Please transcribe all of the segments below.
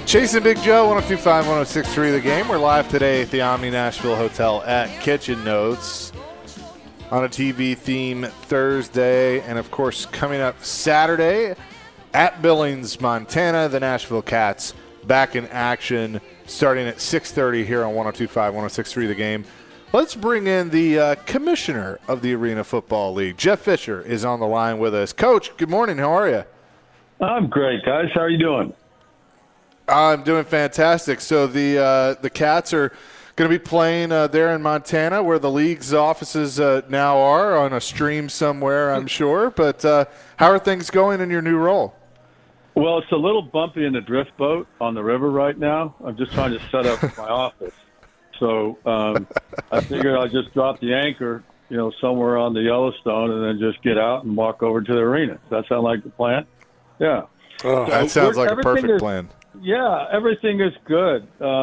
Chasing Big Joe, 102.5, 106.3 The Game. We're live today at the Omni Nashville Hotel at Kitchen Notes on a TV theme Thursday. And, of course, coming up Saturday at Billings, Montana, the Nashville Cats back in action starting at 6:30 here on 102.5, 106.3 The Game. Let's bring in the commissioner of the Arena Football League. Jeff Fisher is on the line with us. Coach, good morning. How are you? I'm great, guys. How are you doing? I'm doing fantastic. So the Cats are going to be playing there in Montana, where the league's offices now are, on a stream somewhere, I'm sure. But how are things going in your new role? Well, it's a little bumpy in the drift boat on the river right now. I'm just trying to set up my office. So I figured I'll just drop the anchor, somewhere on the Yellowstone, and then just get out and walk over to the arena. Does that sound like the plan? Yeah. Oh, so that sounds like a perfect plan. Yeah, everything is good.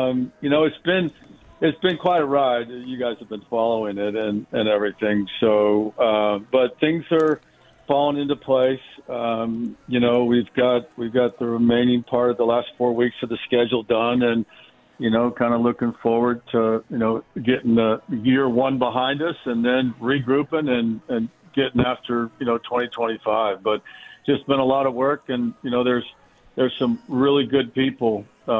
It's been quite a ride. You guys have been following it and everything. So, but things are falling into place. We've got the remaining part of the last 4 weeks of the schedule done, and kind of looking forward to getting the year one behind us, and then regrouping and getting after 2025. But just been a lot of work, and there's some really good people.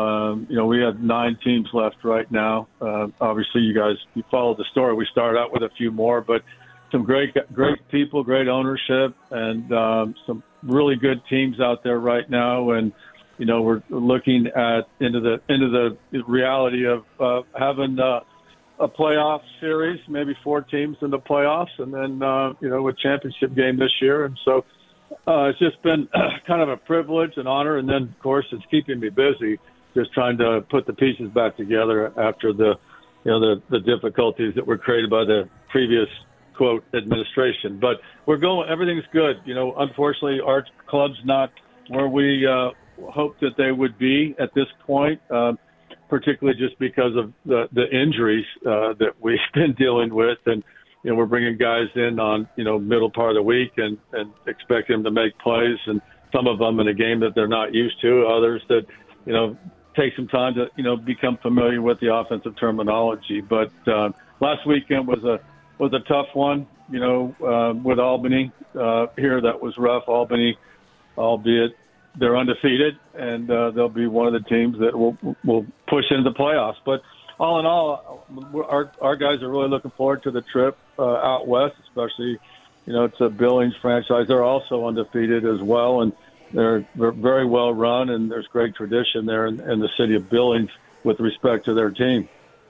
We have 9 teams left right now. Obviously, you followed the story. We started out with a few more, but some great people, great ownership, and some really good teams out there right now. And we're looking into the reality of having a playoff series, maybe 4 teams in the playoffs, and then a championship game this year. And so it's just been kind of a privilege and honor. And then, of course, it's keeping me busy, just trying to put the pieces back together after the difficulties that were created by the previous, quote, administration. But everything's good. Unfortunately, our club's not where we hoped that they would be at this point, particularly just because of the injuries that we've been dealing with. And we're bringing guys in on, middle part of the week and expect them to make plays, and some of them in a game that they're not used to, others that, take some time to, become familiar with the offensive terminology. But last weekend was a tough one, with Albany here. That was rough. Albany, albeit they're undefeated, and they'll be one of the teams that will push into the playoffs. But all in all, our guys are really looking forward to the trip out west, especially, to Billings franchise. They're also undefeated as well, and they're very well run, and there's great tradition there in the city of Billings with respect to their team.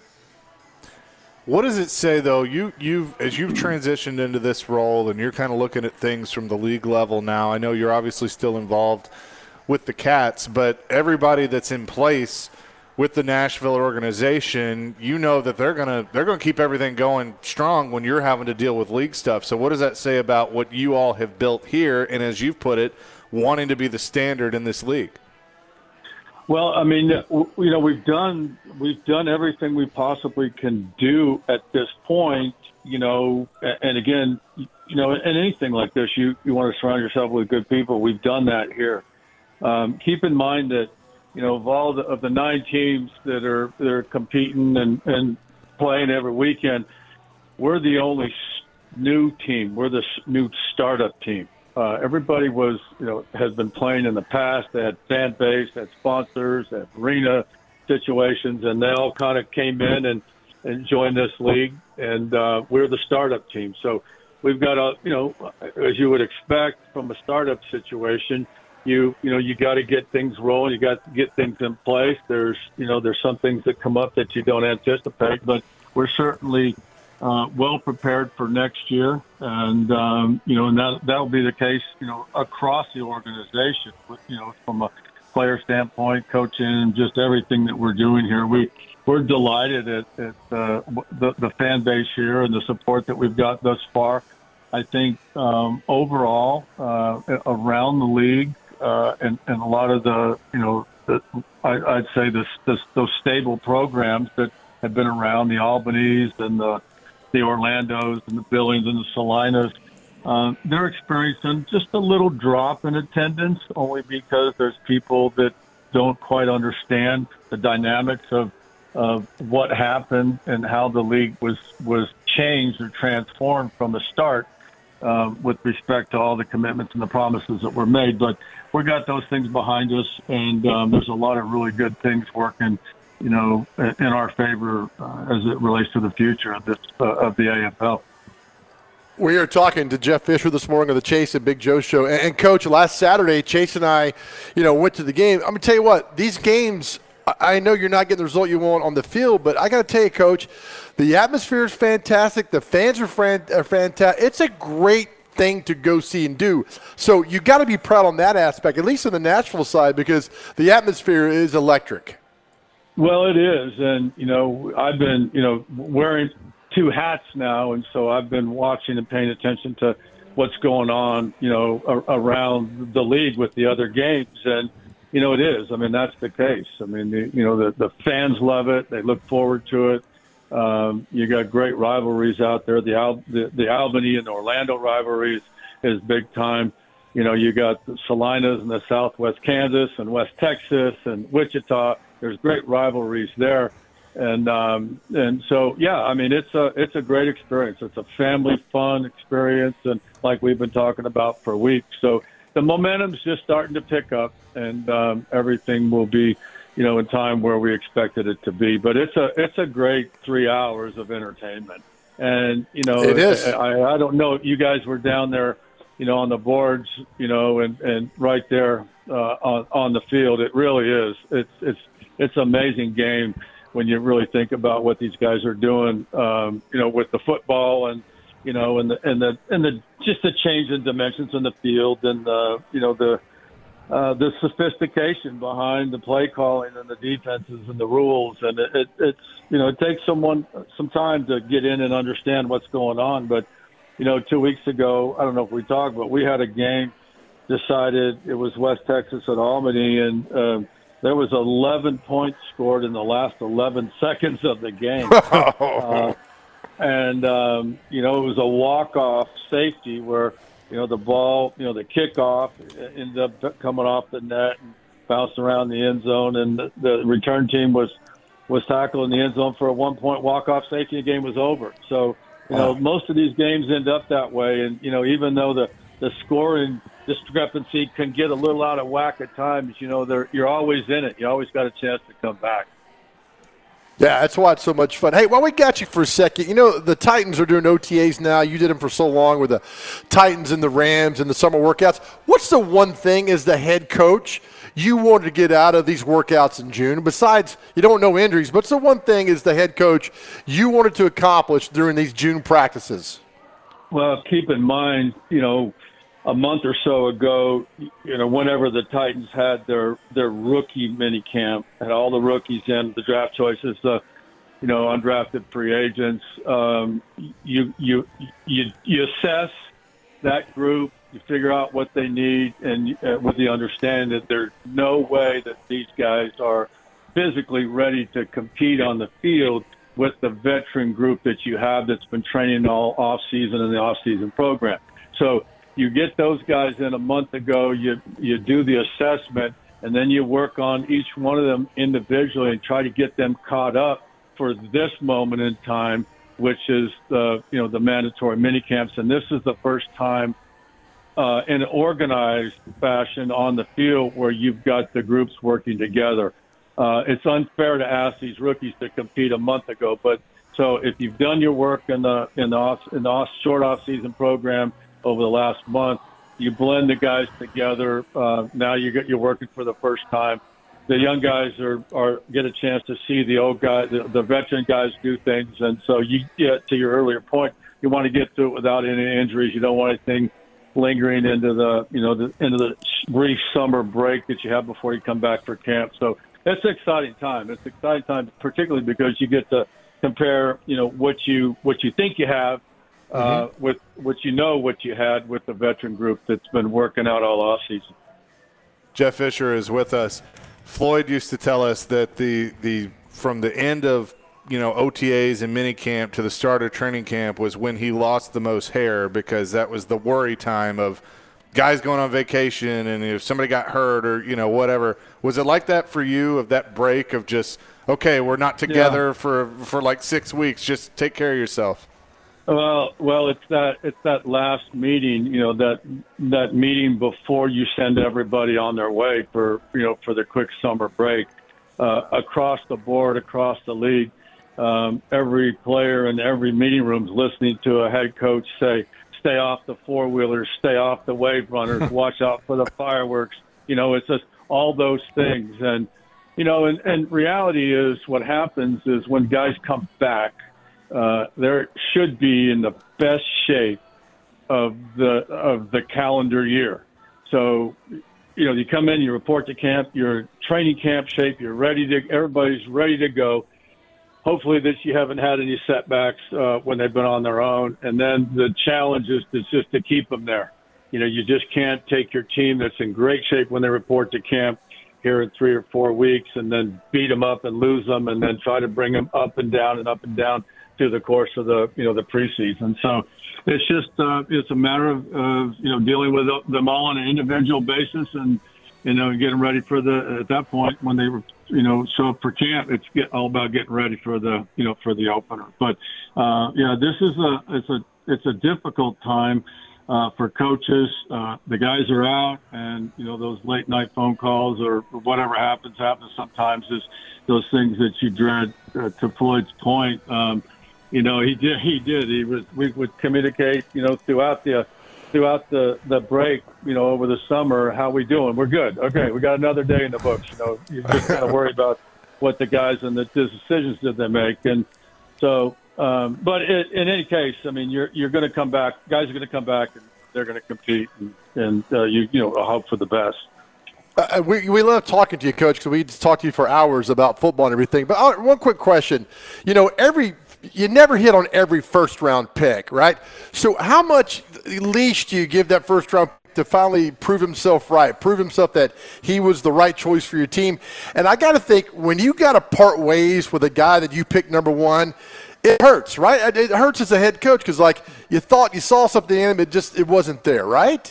What does it say, though? As you've transitioned into this role and you're kind of looking at things from the league level now, I know you're obviously still involved with the Cats, but everybody that's in place with the Nashville organization, that they're gonna keep everything going strong when you're having to deal with league stuff. So what does that say about what you all have built here, and as you've put it, wanting to be the standard in this league? Well, I mean, we've done everything we possibly can do at this point, and again, in anything like this, you want to surround yourself with good people. We've done that here. Keep in mind that, of the 9 teams that are competing and playing every weekend, we're the only new team. We're the new startup team. Everybody has been playing in the past. They had fan base, had sponsors, had arena situations, and they all kind of came in and joined this league. And we're the startup team. So we've got as you would expect from a startup situation, you got to get things rolling. You got to get things in place. There's some things that come up that you don't anticipate, but we're certainly well prepared for next year, and that'll be the case, across the organization. From a player standpoint, coaching, and just everything that we're doing here, we're delighted at the fan base here and the support that we've got thus far. I think overall around the league. And a lot of I'd say those stable programs that have been around, the Albanese and the Orlandos and the Billings and the Salinas, they're experiencing just a little drop in attendance, only because there's people that don't quite understand the dynamics of what happened and how the league was changed or transformed from the start with respect to all the commitments and the promises that were made. But we got those things behind us, and there's a lot of really good things working, in our favor as it relates to the future of the AFL. We are talking to Jeff Fisher this morning of the Chase and Big Joe show. And Coach, last Saturday, Chase and I, went to the game. I'm going to tell you what, these games, I know you're not getting the result you want on the field, but I got to tell you, Coach, the atmosphere is fantastic. The fans are fantastic. It's a great thing to go see and do. So you got to be proud on that aspect, at least on the Nashville side, because the atmosphere is electric. Well, it is. And, I've been, wearing two hats now, and so I've been watching and paying attention to what's going on, around the league with the other games. And, it is. I mean, that's the case. I mean, the fans love it. They look forward to it. You got great rivalries out there. The Albany and Orlando rivalry is big time. You got the Salinas and the Southwest Kansas and West Texas and Wichita. There's great rivalries there. And so, yeah, I mean, it's a great experience. It's a family fun experience, and like we've been talking about for weeks. So the momentum's just starting to pick up, and everything will be, in time where we expected it to be. But it's a great 3 hours of entertainment. And, it is. I don't know if you guys were down there, on the boards, and right there on the field. It really is. It's an amazing game when you really think about what these guys are doing, with the football and, and the just the change in dimensions in the field and the sophistication behind the play calling and the defenses and the rules. And it takes some time to get in and understand what's going on. But, 2 weeks ago, I don't know if we talked, but we had a game decided. It was West Texas at Albany, and there was 11 points scored in the last 11 seconds of the game. And it was a walk-off safety where, the ball, the kickoff ended up coming off the net and bounced around the end zone, and the return team was tackled in the end zone for a 1-point walk-off safety. The game was over. So, most of these games end up that way. And, even though the scoring discrepancy can get a little out of whack at times, you're always in it. You always got a chance to come back. Yeah, that's why it's so much fun. Hey, while we got you for a second, the Titans are doing OTAs now. You did them for so long with the Titans and the Rams and the summer workouts. What's the one thing as the head coach you wanted to get out of these workouts in June? Besides, you don't know injuries, but what's the one thing as the head coach you wanted to accomplish during these June practices? Well, keep in mind, a month or so ago, whenever the Titans had their rookie mini camp, had all the rookies in, the draft choices, undrafted free agents, you assess that group, you figure out what they need, and with the understanding that there's no way that these guys are physically ready to compete on the field with the veteran group that you have that's been training all off-season in the off-season program. So you get those guys in a month ago, you do the assessment, and then you work on each one of them individually and try to get them caught up for this moment in time, which is the mandatory mini camps. And this is the first time in an organized fashion on the field where you've got the groups working together. It's unfair to ask these rookies to compete a month ago, but so if you've done your work in the short off-season program over the last month, you blend the guys together. Now you're working for the first time. The young guys are get a chance to see the old guys, the veteran guys do things, and so you get to your earlier point. You want to get to it without any injuries. You don't want anything lingering into the brief summer break that you have before you come back for camp. So it's an exciting time. It's an exciting time, particularly because you get to compare, what you think you have with what you had with the veteran group that's been working out all off season. Jeff Fisher is with us. Floyd used to tell us that the from the end of OTAs and minicamp to the start of training camp was when he lost the most hair, because that was the worry time of guys going on vacation and if somebody got hurt or, whatever. Was it like that for you, of that break of just, okay, we're not together for like 6 weeks, just take care of yourself? Well, it's that last meeting, that meeting before you send everybody on their way for the quick summer break, across the board, across the league. Every player in every meeting room is listening to a head coach say, stay off the four-wheelers, stay off the wave runners, watch out for the fireworks. It's just all those things. And, and reality is what happens is when guys come back, there should be in the best shape of the calendar year. So, you come in, you report to camp, you're training camp shape, everybody's ready to go. Hopefully you haven't had any setbacks when they've been on their own. And then the challenge is just to keep them there. You just can't take your team that's in great shape when they report to camp here in 3 or 4 weeks and then beat them up and lose them and then try to bring them up and down through the course of the preseason. So it's just it's a matter of dealing with them all on an individual basis and getting ready for at that point when they show up for camp. It's all about getting ready for the opener. But this is it's a difficult time for coaches. The guys are out, and those late night phone calls or whatever happens sometimes is those things that you dread. To Floyd's point, he did. We would communicate, throughout the break, over the summer, how we doing? We're good. Okay, we got another day in the books. You just got to worry about what the guys and the decisions that they make. And so, but in any case, I mean, you're going to come back. Guys are going to come back, and they're going to compete, and hope for the best. We love talking to you, Coach, because we just talk to you for hours about football and everything. But one quick question. You never hit on every first-round pick, right? So how much leash do you give that first-round pick to finally prove himself right, prove himself that he was the right choice for your team? And I got to think, when you got to part ways with a guy that you picked number one, it hurts, right? It hurts as a head coach because, you thought you saw something in him, it wasn't there, right?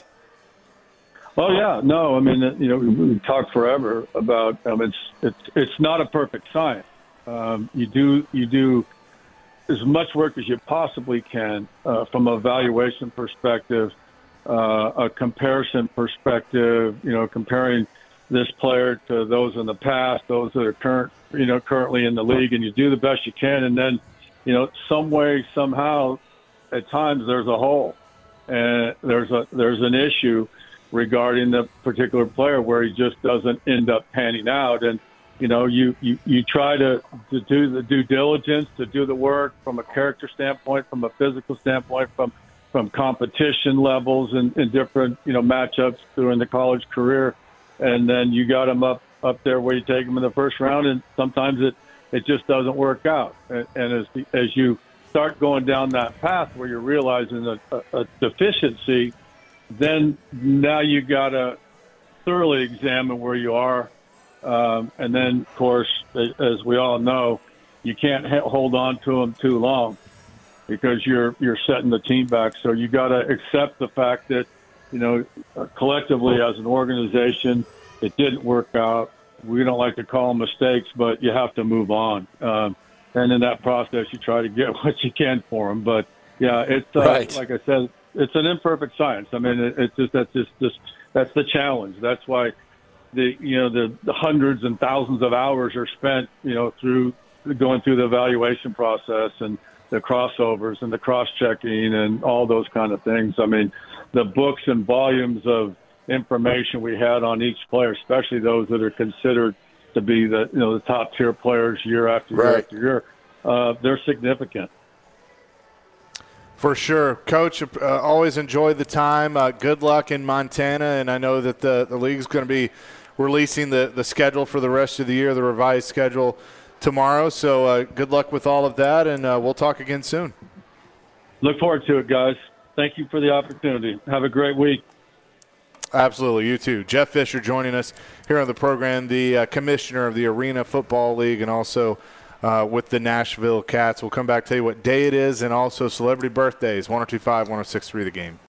Oh yeah, no. I mean, we talk forever about it's not a perfect science. You do as much work as you possibly can from a valuation perspective, a comparison perspective. Comparing this player to those in the past, those that are currently in the league, and you do the best you can. And then, some way, somehow, at times there's a hole, and there's an issue regarding the particular player where he just doesn't end up panning out. And, you try to do the due diligence, to do the work from a character standpoint, from a physical standpoint, from competition levels and different, matchups during the college career. And then you got them up there where you take them in the first round, and sometimes it just doesn't work out. And as you start going down that path where you're realizing a deficiency, then now you got to thoroughly examine where you are. And then, of course, as we all know, you can't hold on to them too long because you're setting the team back. So you got to accept the fact that, collectively as an organization, it didn't work out. We don't like to call them mistakes, but you have to move on. And in that process, you try to get what you can for them. But yeah, it's right. Like I said, it's an imperfect science. I mean, that's the challenge. That's why the hundreds and thousands of hours are spent, through going through the evaluation process and the crossovers and the cross-checking and all those kind of things. I mean, the books and volumes of information we had on each player, especially those that are considered to be the top tier players year after year after year, they're significant. For sure. Coach, always enjoyed the time. Good luck in Montana, and I know that the league's going to be releasing the schedule for the rest of the year, the revised schedule tomorrow. So good luck with all of that, and we'll talk again soon. Look forward to it, guys. Thank you for the opportunity. Have a great week. Absolutely. You too. Jeff Fisher joining us here on the program, the commissioner of the Arena Football League, and also with the Nashville Cats. We'll come back, tell you what day it is, and also celebrity birthdays. 102.5, 106.3 The Game.